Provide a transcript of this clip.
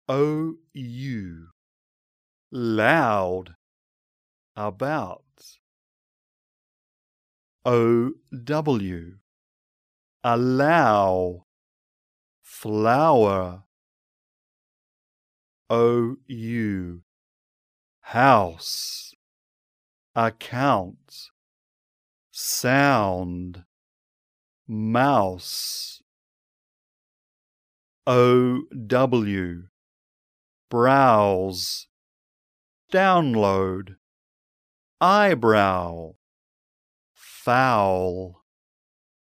O-U, loud, about. O-W, allow, flower. O-U, house, account, sound, mouse. O-W, browse, download, eyebrow, foul.